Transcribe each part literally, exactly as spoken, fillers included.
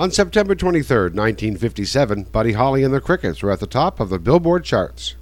On September twenty-third, nineteen fifty-seven, Buddy Holly and the Crickets were at the top of the Billboard charts.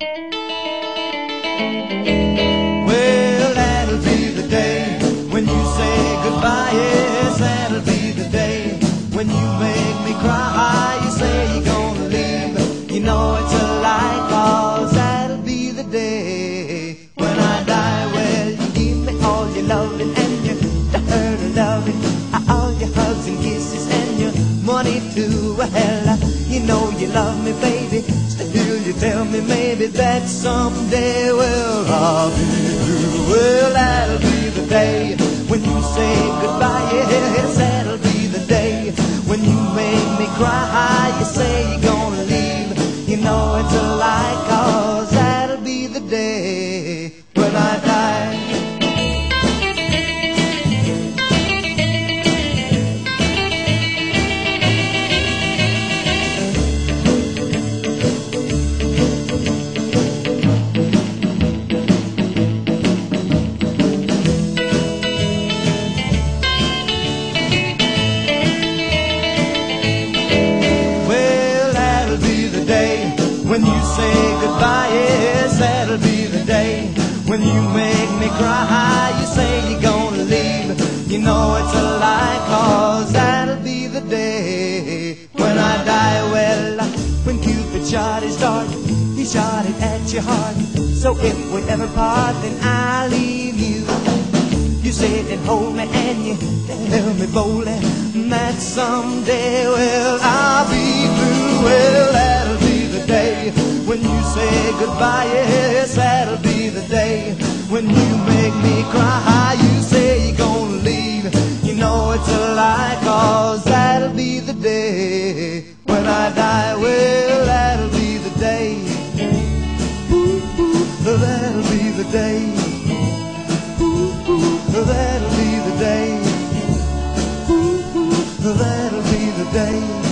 Well, that'll be the day when you say goodbye. Yes, that'll be the day when you make me cry. You say you're gonna leave, you know it's a lie, 'cause that'll be the day when I die. Well, you give me all your loving and your hurt and loving, all your hugs and kisses and your money too. Well, you know you love me, baby. Still you tell me maybe that someday, well, I'll be through. Well, that'll be the day when you say goodbye. Yes, that'll be the day when you make me cry. You say you're gonna leave, you know it's a lie, 'cause that'll be the day when I die. When you say goodbye, yes, that'll be the day when you make me cry. You say you're gonna leave, you know it's a lie, 'cause that'll be the day when I die. Well, when Cupid shot his dart, he shot it at your heart. So if we ever part, then I'll leave you. You sit and hold me and you tell me boldly that someday, well, I'll be through. Well, that'll be the day when you say goodbye. Yes, that'll be the day when you make me cry. You say you're gonna leave, you know it's a lie, 'cause that'll be the day when I die. Well, that'll be the day. Ooh, ooh, that'll be the day. Ooh, ooh, that'll be the day. Ooh, ooh, that'll be the day.